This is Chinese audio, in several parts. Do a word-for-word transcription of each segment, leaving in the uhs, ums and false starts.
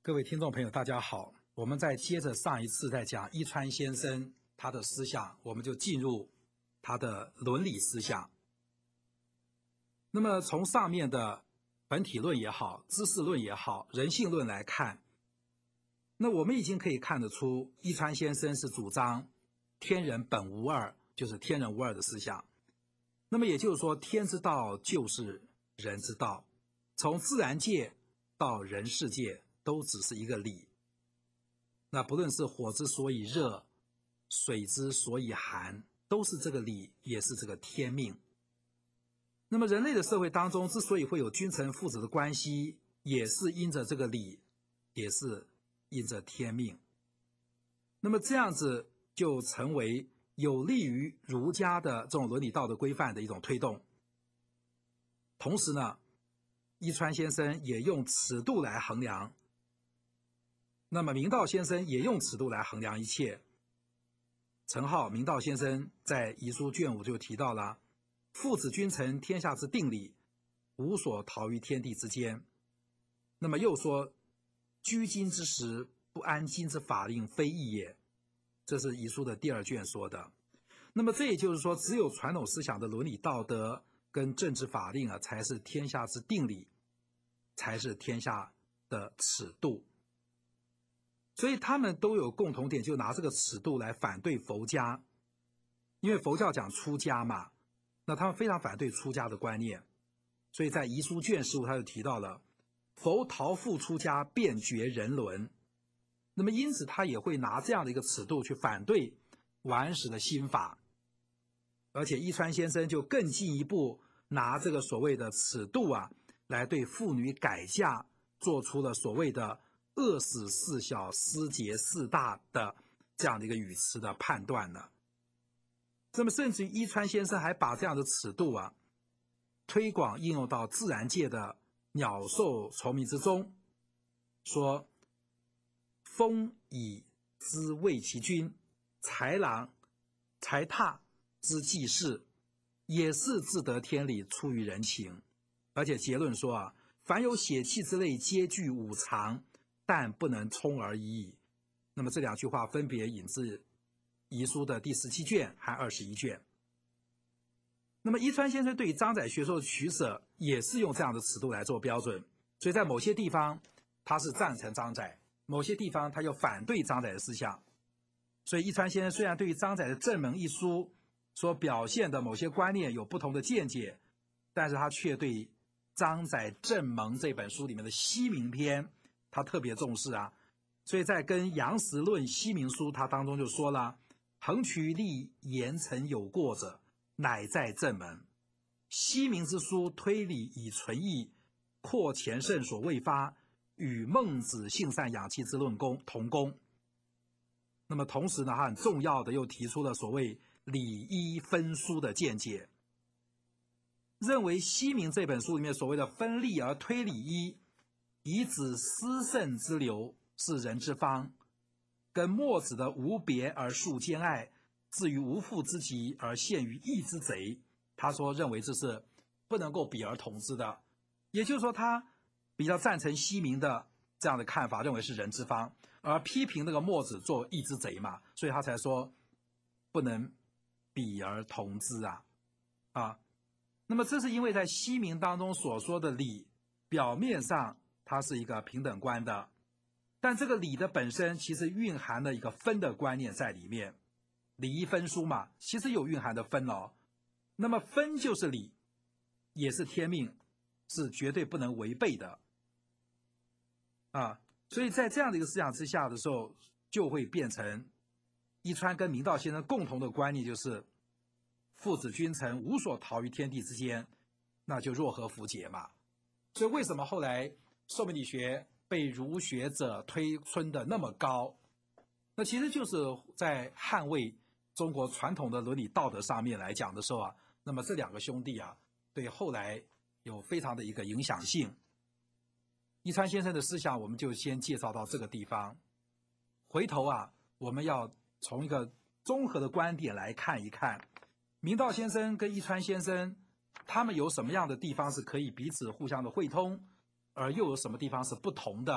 各位听众朋友，大家好。我们再接着上一次在讲伊川先生他的思想，我们就进入他的伦理思想。那么从上面的本体论也好，知识论也好，人性论来看，那我们已经可以看得出，伊川先生是主张天人本无二，就是天人无二的思想。那么也就是说，天之道就是人之道，从自然界到人世界都只是一个理。那不论是火之所以热，水之所以寒，都是这个理，也是这个天命。那么人类的社会当中之所以会有君臣父子的关系，也是因着这个理，也是因着天命。那么这样子就成为有利于儒家的这种伦理道德规范的一种推动。同时呢，伊川先生也用尺度来衡量，那么明道先生也用尺度来衡量一切。陈浩明道先生在遗书卷五就提到了，父子君臣天下之定理，无所逃于天地之间。那么又说，居今之时，不安今之法令，非义也。这是遗书的第二卷说的。那么这也就是说，只有传统思想的伦理道德跟政治法令啊，才是天下之定理，才是天下的尺度。所以他们都有共同点，就拿这个尺度来反对佛家，因为佛教讲出家嘛，那他们非常反对出家的观念。所以在遗书卷十五他就提到了，佛逃复出家，便绝人伦。那么因此他也会拿这样的一个尺度去反对王安石的新法。而且伊川先生就更进一步拿这个所谓的尺度啊，来对妇女改嫁做出了所谓的饿死四小，失节四大的这样的一个语词的判断呢。那么甚至于伊川先生还把这样的尺度啊，推广应用到自然界的鸟兽虫鸣之中，说风以之谓其君，豺狼豺獺之济世，也是自得天理，出于人情。而且结论说啊，凡有血气之类，皆具五常，但不能充而已矣。那么这两句话分别引自遗书的第十七卷和二十一卷。那么伊川先生对于张载学说的取舍，也是用这样的尺度来做标准。所以在某些地方他是赞成张载，某些地方他又反对张载的思想。所以伊川先生虽然对于张载的正门一书所表现的某些观念有不同的见解，但是他却对张载正盟这本书里面的西明篇他特别重视啊。所以在跟杨时论西明书他当中就说了，横渠立言曾有过者，乃在正门。西明之书推理以纯义，扩前圣所未发，与孟子性善养气之论功同功。那么同时呢，他很重要的又提出了所谓理一分殊的见解，认为西明这本书里面所谓的分立而推理一，以指私圣之流是人之方，跟墨子的无别而述兼爱，至于无父之极而陷于义之贼，他说认为这是不能够比而同之的。也就是说他比较赞成西明的这样的看法，认为是人之方，而批评那个墨子做义之贼嘛，所以他才说不能比而同之啊啊。那么这是因为在西明当中所说的理，表面上它是一个平等观的，但这个理的本身其实蕴含了一个分的观念在里面，理一分殊嘛，其实有蕴含的分哦。那么分就是理，也是天命，是绝对不能违背的啊。所以在这样的一个思想之下的时候，就会变成伊川跟明道先生共同的观念，就是父子君臣无所逃于天地之间，那就若合符节嘛。所以为什么后来寿命理学被儒学者推崇的那么高，那其实就是在捍卫中国传统的伦理道德上面来讲的时候啊，那么这两个兄弟啊，对后来有非常的一个影响性。伊川先生的思想我们就先介绍到这个地方，回头啊，我们要从一个综合的观点来看一看，明道先生跟伊川先生他们有什么样的地方是可以彼此互相的汇通，而又有什么地方是不同的，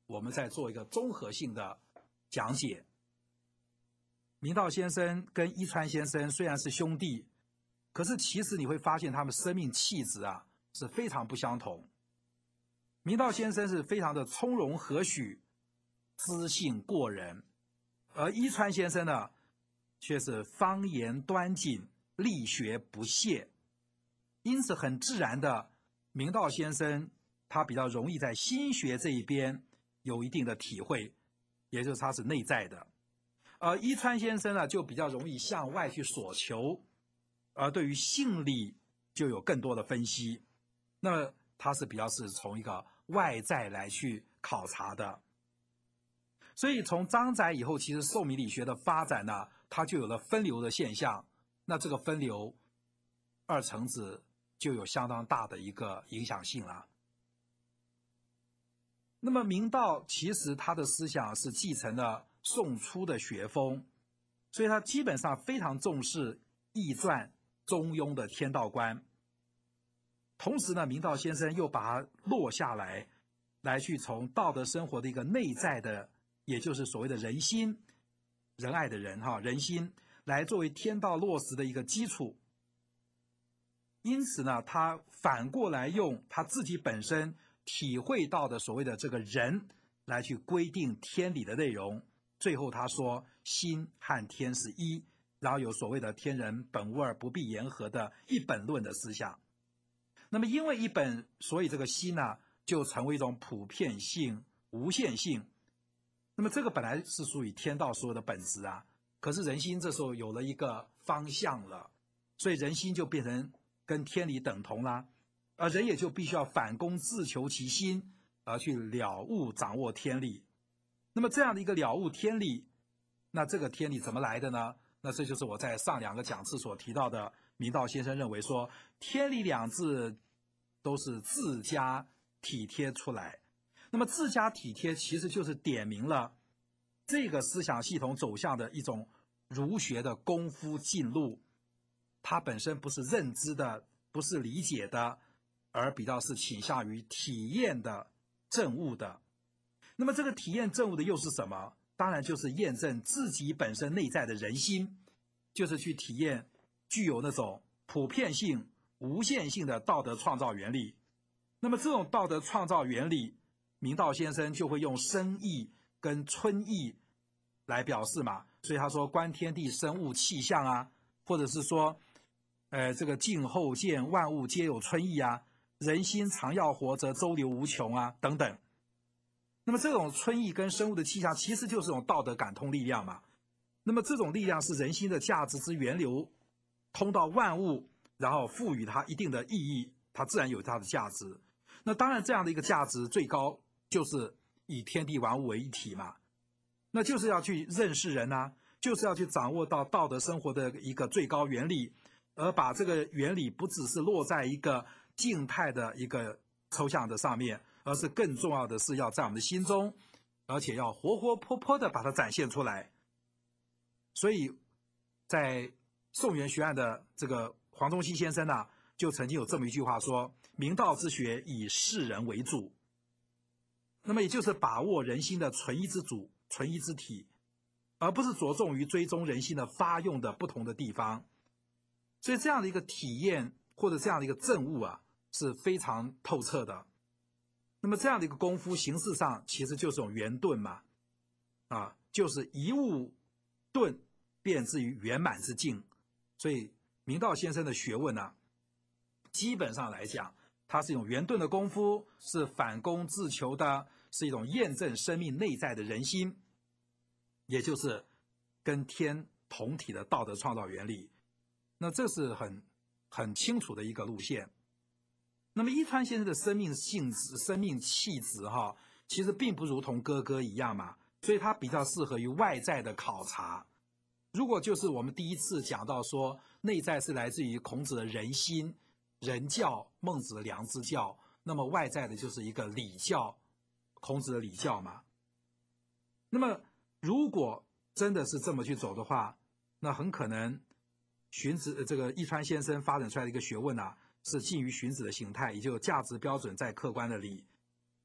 我们再做一个综合性的讲解。明道先生跟伊川先生虽然是兄弟，可是其实你会发现他们生命气质啊是非常不相同。明道先生是非常的从容和煦，知性过人，而伊川先生呢，却是方言端谨，力学不懈。因此很自然的，明道先生他比较容易在心学这一边有一定的体会，也就是他是内在的。而伊川先生呢，就比较容易向外去索求，而对于性理就有更多的分析。那么他是比较是从一个外在来去考察的。所以从张载以后，其实宋明理学的发展呢，它就有了分流的现象。那这个分流，二程子就有相当大的一个影响性了。那么明道其实他的思想是继承了宋初的学风，所以他基本上非常重视易传、中庸的天道观。同时呢，明道先生又把它落下来，来去从道德生活的一个内在的，也就是所谓的人心、仁爱的人哈人心，来作为天道落实的一个基础。因此呢，他反过来用他自己本身体会到的所谓的这个人来去规定天理的内容。最后他说心和天是一，然后有所谓的天人本无二，不必言和的一本论的思想。那么因为一本，所以这个心呢就成为一种普遍性、无限性。那么这个本来是属于天道所有的本质啊，可是人心这时候有了一个方向了，所以人心就变成跟天理等同啦，而人也就必须要反躬自求其心，而去了悟掌握天理。那么这样的一个了悟天理，那这个天理怎么来的呢？那这就是我在上两个讲次所提到的，明道先生认为说，天理两字都是自家体贴出来。那么自家体贴其实就是点明了这个思想系统走向的一种儒学的功夫进路，它本身不是认知的，不是理解的，而比较是倾向于体验的、证悟的。那么这个体验证悟的又是什么？当然就是验证自己本身内在的人心，就是去体验具有那种普遍性、无限性的道德创造原理。那么这种道德创造原理，明道先生就会用生意跟春意来表示嘛。所以他说观天地生物气象啊，或者是说呃，这个静后见万物皆有春意啊，人心常要活则周流无穷啊，等等。那么这种春意跟生物的气象，其实就是这种道德感通力量嘛。那么这种力量是人心的价值之源流，通到万物，然后赋予它一定的意义，它自然有它的价值。那当然这样的一个价值最高，就是以天地万物为一体嘛。那就是要去认识人啊，就是要去掌握到道德生活的一个最高原理，而把这个原理不只是落在一个静态的一个抽象的上面，而是更重要的是要在我们的心中，而且要活活泼泼的把它展现出来。所以在宋元学案的这个黄宗羲先生啊，就曾经有这么一句话说，明道之学以世人为主。那么也就是把握人心的纯一之主、纯一之体，而不是着重于追踪人心的发用的不同的地方。所以这样的一个体验或者这样的一个证悟啊，是非常透彻的。那么这样的一个功夫，形式上其实就是种圆顿嘛，啊，就是一物顿便至于圆满之境。所以明道先生的学问啊，基本上来讲，它是一种圆顿的功夫，是反躬自求的，是一种验证生命内在的人心，也就是跟天同体的道德创造原理。那这是很很清楚的一个路线。那么伊川先生的生命性质、生命气质哈，其实并不如同哥哥一样嘛，所以他比较适合于外在的考察。如果就是我们第一次讲到说，内在是来自于孔子的人心、人教，孟子的良知教，那么外在的就是一个礼教，孔子的礼教嘛。那么如果真的是这么去走的话，那很可能荀子这个伊川先生发展出来的一个学问啊，是近于荀子的形态，也就是价值标准在客观的理，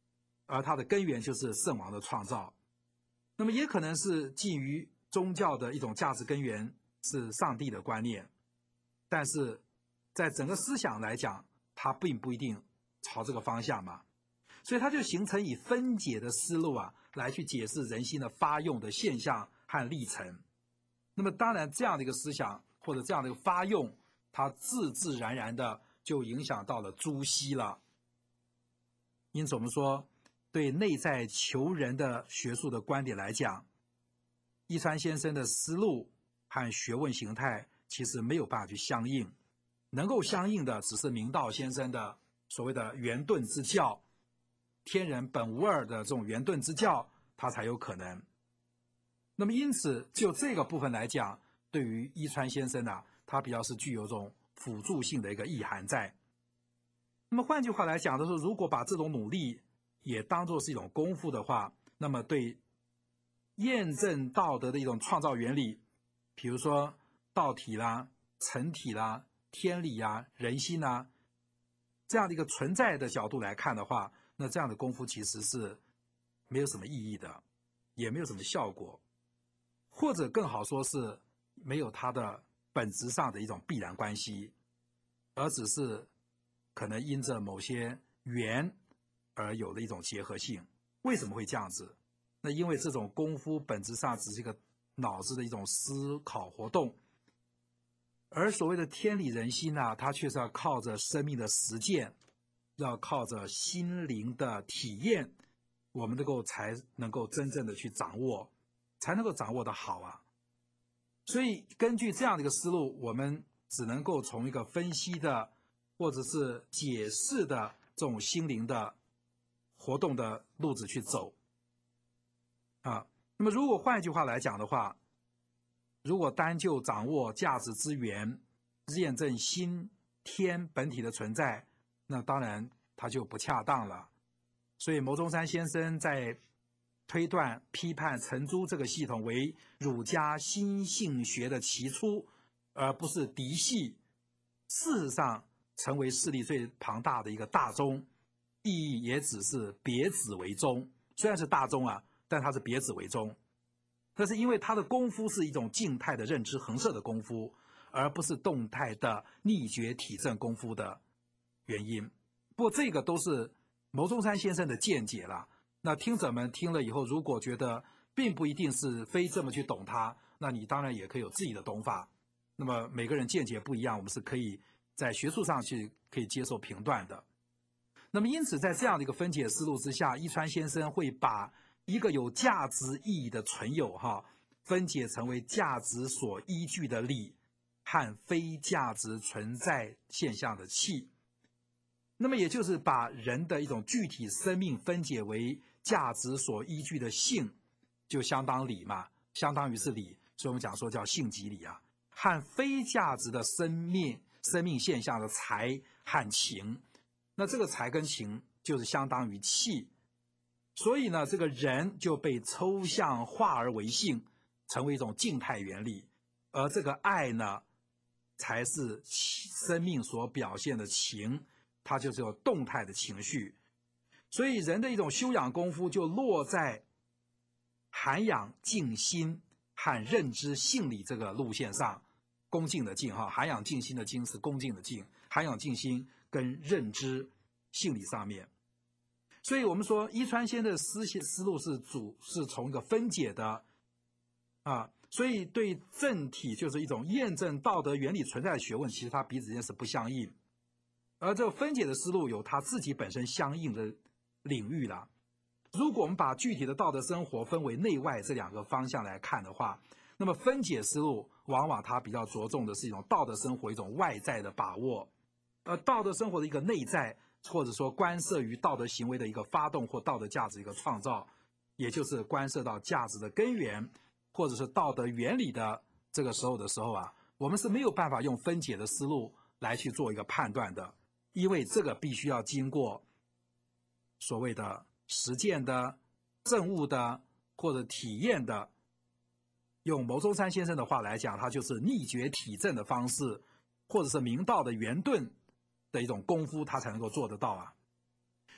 而它的根源就是圣王的创造。那么也可能是基于宗教的一种价值根源是上帝的观念，但是在整个思想来讲，它并不一定朝这个方向嘛，所以它就形成以分解的思路啊，来去解释人心的发用的现象和历程。那么当然这样的一个思想或者这样的一个发用，它自自然然的就影响到了朱熹了。因此我们说，对内在求人的学术的观点来讲，一川先生的思路和学问形态其实没有办法去相应，能够相应的只是明道先生的所谓的圆顿之教，天人本无二的这种圆顿之教，它才有可能。那么因此就这个部分来讲，对于一川先生啊，他比较是具有这种辅助性的一个意涵在。那么换句话来讲的是，如果把这种努力也当作是一种功夫的话，那么对验证道德的一种创造原理，比如说道体啦、成体啦、天理啊、人心啊，这样的一个存在的角度来看的话，那这样的功夫其实是没有什么意义的，也没有什么效果，或者更好说是没有它的本质上的一种必然关系，而只是可能因着某些缘而有的一种结合性。为什么会这样子？那因为这种功夫本质上只是一个脑子的一种思考活动，而所谓的天理人心啊，它却是要靠着生命的实践，要靠着心灵的体验，我们能够才能够真正的去掌握，才能够掌握的好啊。所以根据这样的一个思路，我们只能够从一个分析的或者是解释的这种心灵的活动的路子去走啊。那么如果换一句话来讲的话，如果单就掌握价值之源，验证心天本体的存在，那当然它就不恰当了。所以牟宗三先生在推断批判程朱这个系统为儒家心性学的起初，而不是嫡系，事实上成为势力最庞大的一个大宗，意义也只是别子为宗。虽然是大宗啊，但它是别子为宗。那是因为他的功夫是一种静态的认知横射的功夫，而不是动态的逆觉体证功夫的原因。不过这个都是牟宗三先生的见解了。那听者们听了以后，如果觉得并不一定是非这么去懂它，那你当然也可以有自己的懂法。那么每个人见解不一样，我们是可以在学术上去可以接受评断的。那么因此在这样的一个分解思路之下，一川先生会把一个有价值意义的存有哈，分解成为价值所依据的理和非价值存在现象的气。那么也就是把人的一种具体生命分解为价值所依据的性，就相当理嘛，相当于是理，所以我们讲说叫性即理啊，和非价值的生命生命现象的才和情，那这个才跟情就是相当于气。所以呢，这个人就被抽象化而为性，成为一种静态原理，而这个爱呢，才是生命所表现的情，它就是有动态的情绪。所以人的一种修养功夫就落在涵养静心和认知性理这个路线上。恭敬的敬哈，涵养静心的敬是恭敬的敬，涵养静心跟认知性理上面。所以我们说一川先的思思路是主是从一个分解的啊，所以对正体就是一种验证道德原理存在的学问，其实它彼此之间是不相应，而这个分解的思路有它自己本身相应的领域啦。如果我们把具体的道德生活分为内外这两个方向来看的话，那么分解思路往往它比较着重的是一种道德生活一种外在的把握，而道德生活的一个内在，或者说关涉于道德行为的一个发动或道德价值一个创造，也就是关涉到价值的根源或者是道德原理的这个时候的时候啊，我们是没有办法用分解的思路来去做一个判断的，因为这个必须要经过所谓的实践的、证悟的或者体验的。用牟宗三先生的话来讲，它就是逆觉体证的方式，或者是明道的圆顿的一种功夫，他才能够做得到啊。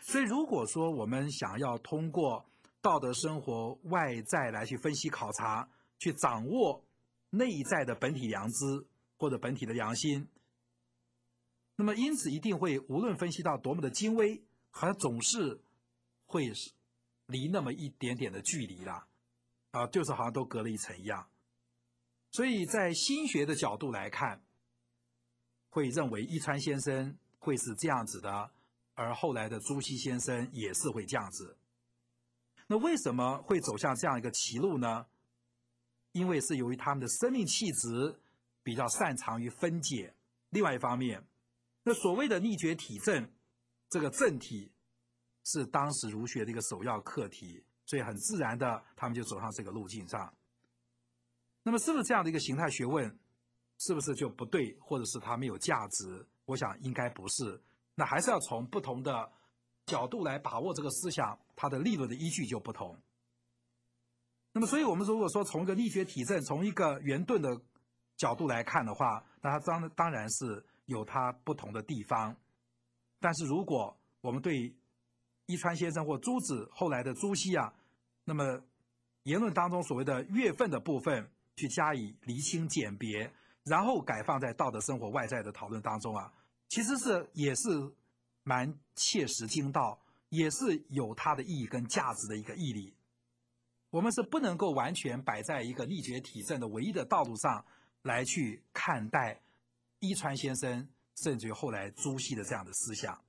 所以如果说我们想要通过道德生活外在来去分析考察，去掌握内在的本体良知或者本体的良心，那么因此一定会无论分析到多么的精微，好像总是会离那么一点点的距离啦，啊，就是好像都隔了一层一样。所以在心学的角度来看，会认为一川先生会是这样子的，而后来的朱熹先生也是会这样子。那为什么会走向这样一个歧路呢？因为是由于他们的生命气质比较擅长于分解。另外一方面，那所谓的逆觉体证，这个正体是当时儒学的一个首要课题，所以很自然的他们就走上这个路径上。那么是不是这样的一个形态学问，是不是就不对，或者是它没有价值？我想应该不是。那还是要从不同的角度来把握这个思想，它的立论的依据就不同。那么所以我们如果说从一个逆觉体证，从一个圆顿的角度来看的话，那它当当然是有它不同的地方。但是如果我们对伊川先生或朱子后来的朱熹啊，那么言论当中所谓的月份的部分去加以厘清鉴别，然后改放在道德生活外在的讨论当中啊，其实是也是蛮切实精到，也是有它的意义跟价值的一个义理。我们是不能够完全摆在一个逆觉体证的唯一的道路上来去看待伊川先生甚至于后来朱熹的这样的思想。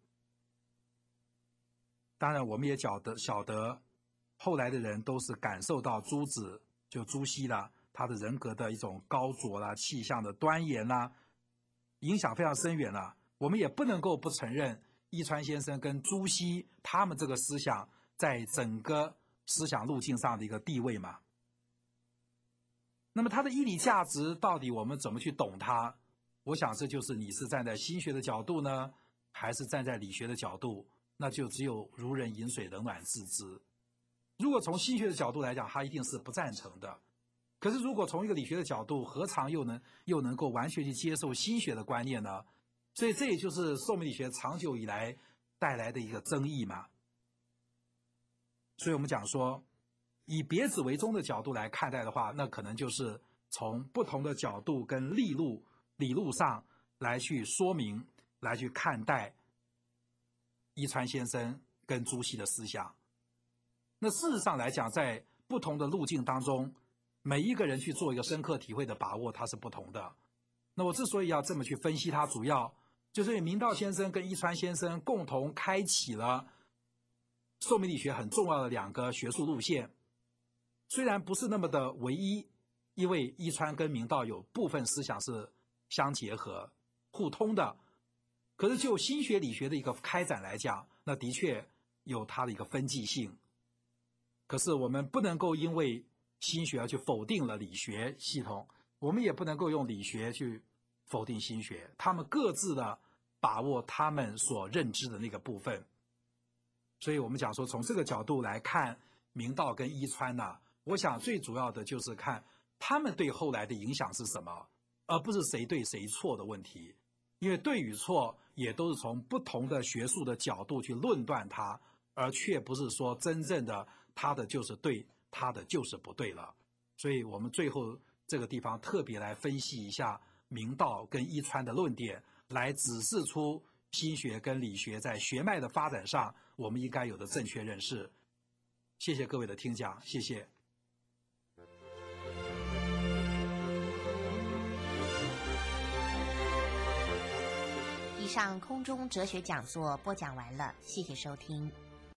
当然我们也晓得晓得后来的人都是感受到朱子就朱熹啦，他的人格的一种高卓啦、气象的端严啦，影响非常深远啦。我们也不能够不承认伊川先生跟朱熹他们这个思想在整个思想路径上的一个地位嘛。那么它的义理价值到底我们怎么去懂它？我想这就是你是站在心学的角度呢，还是站在理学的角度，那就只有如人饮水，冷暖自知。如果从心学的角度来讲，他一定是不赞成的。可是如果从一个理学的角度，何尝又能又能够完全去接受心学的观念呢？所以这也就是宋明理学长久以来带来的一个争议嘛。所以我们讲说，以别子为宗的角度来看待的话，那可能就是从不同的角度跟理路理路上来去说明，来去看待伊川先生跟朱熹的思想。那事实上来讲，在不同的路径当中，每一个人去做一个深刻体会的把握，它是不同的。那我之所以要这么去分析它，主要就是因为明道先生跟伊川先生共同开启了宋明理学很重要的两个学术路线，虽然不是那么的唯一，因为伊川跟明道有部分思想是相结合、互通的，可是就心学理学的一个开展来讲，那的确有它的一个分际性。可是我们不能够因为心学而去否定了理学系统，我们也不能够用理学去否定心学，他们各自的把握他们所认知的那个部分。所以我们讲说，从这个角度来看明道跟伊川呢、啊，我想最主要的就是看他们对后来的影响是什么，而不是谁对谁错的问题。因为对与错也都是从不同的学术的角度去论断它，而却不是说真正的他的就是对，他的就是不对了。所以我们最后这个地方特别来分析一下明道跟伊川的论点，来指示出心学跟理学在学脉的发展上我们应该有的正确认识。谢谢各位的听讲，谢谢。 以上空中哲学讲座播讲完了，谢谢收听。